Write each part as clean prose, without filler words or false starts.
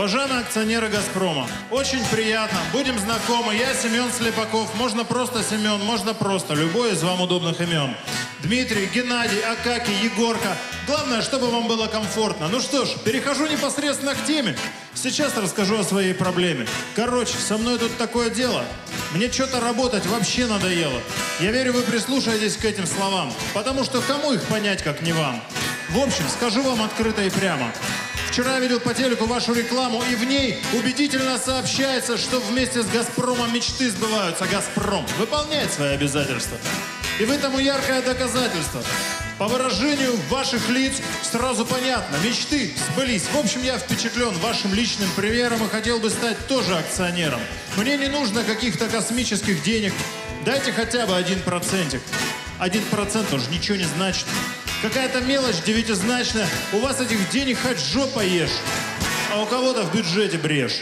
Уважаемые акционеры «Газпрома», очень приятно, будем знакомы. Я Семен Слепаков, можно просто Семен, можно просто, любой из вам удобных имен. Дмитрий, Геннадий, Акакий, Егорка. Главное, чтобы вам было комфортно. Ну что ж, перехожу непосредственно к теме. Сейчас расскажу о своей проблеме. Короче, со мной тут такое дело. Мне что-то работать вообще надоело. Я верю, вы прислушаетесь к этим словам, потому что кому их понять, как не вам? В общем, скажу вам открыто и прямо. Вчера видел по телеку вашу рекламу, и в ней убедительно сообщается, что вместе с «Газпромом» мечты сбываются. «Газпром» выполняет свои обязательства. И в этом яркое доказательство. По выражению ваших лиц сразу понятно, мечты сбылись. В общем, я впечатлен вашим личным примером и хотел бы стать тоже акционером. Мне не нужно каких-то космических денег. Дайте хотя бы 1%. 1% уже ничего не значит. Какая-то мелочь девятизначная. У вас этих денег хоть жопа ешь, а у кого-то в бюджете брешь.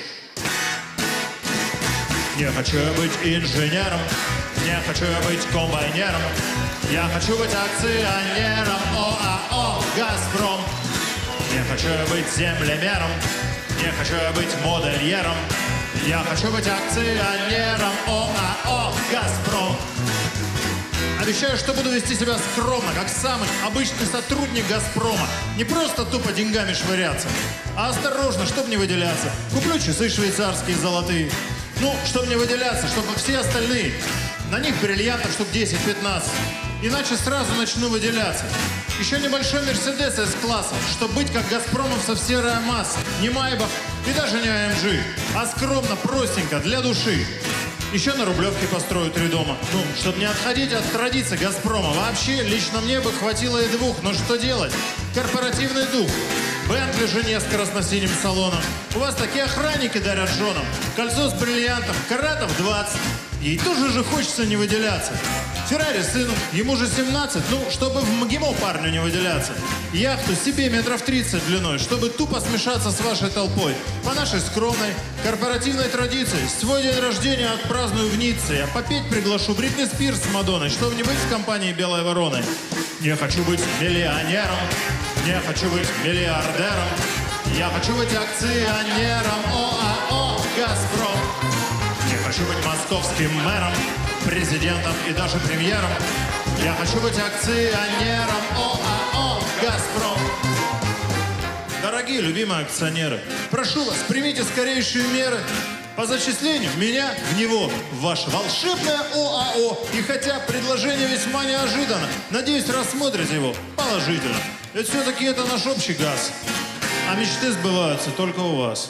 Не хочу я быть инженером, не хочу я быть комбайнером. Я хочу быть акционером ОАО «Газпром». Не хочу я быть землемером, не хочу я быть модельером. Я хочу быть акционером ОАО «Газпром». Обещаю, что буду вести себя скромно, как самый обычный сотрудник «Газпрома». Не просто тупо деньгами швыряться, а осторожно, чтобы не выделяться. Куплю часы швейцарские золотые. Ну, чтобы не выделяться, чтобы как все остальные. На них бриллиантов штук 10-15. Иначе сразу начну выделяться. Еще небольшой «Мерседес» С-класса, чтобы быть как «Газпромовцев» серая масса. Не «Майбах» и даже не «АМГ», а скромно, простенько, для души. Еще на Рублевке построю 3 дома. Ну, чтобы не отходить от традиций «Газпрома». Вообще, лично мне бы хватило и 2. Но что делать? Корпоративный дух. Бентли жене с красно-синим салоном. У вас такие охранники дарят женам. Кольцо с бриллиантом, каратов 20. Ей тоже же хочется не выделяться. Феррари сыну, ему же 17, ну, чтобы в МГИМО парню не выделяться. Яхту себе метров 30 длиной, чтобы тупо смешаться с вашей толпой. По нашей скромной корпоративной традиции, свой день рождения отпраздную в Ницце. Я попеть приглашу Бритни Спирс с Мадонной, чтобы не быть в компании белой вороной. Не хочу быть миллионером, не хочу быть миллиардером. Я хочу быть акционером ОАО «Газпром». Не хочу быть московским мэром, президентом и даже премьером. Я хочу быть акционером ОАО «Газпром». Дорогие любимые акционеры, прошу вас, примите скорейшие меры по зачислению меня в него, в ваше волшебное ОАО. И хотя предложение весьма неожиданно, надеюсь, рассмотрите его положительно. Ведь все-таки это наш общий газ, а мечты сбываются только у вас.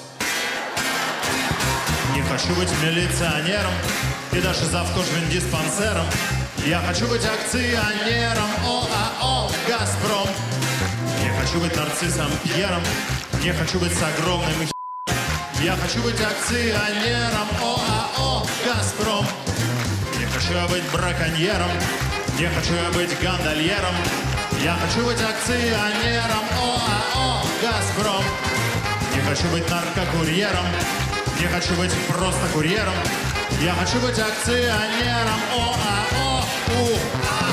Не хочу быть милиционером и даже завкожвендиспансером. Я хочу быть акционером ОАО «Газпром». Не хочу быть нарциссом Пьером, не хочу быть с огромным Я хочу быть акционером ОАО «Газпром». Не хочу я быть браконьером, не хочу я быть гондольером. Я хочу быть акционером ОАО «Газпром». Не хочу быть наркокурьером, не хочу быть просто курьером. Я хочу быть акционером ОАО УА.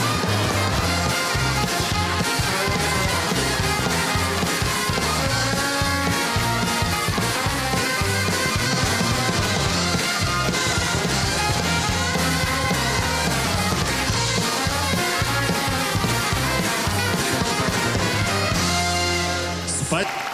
Спать.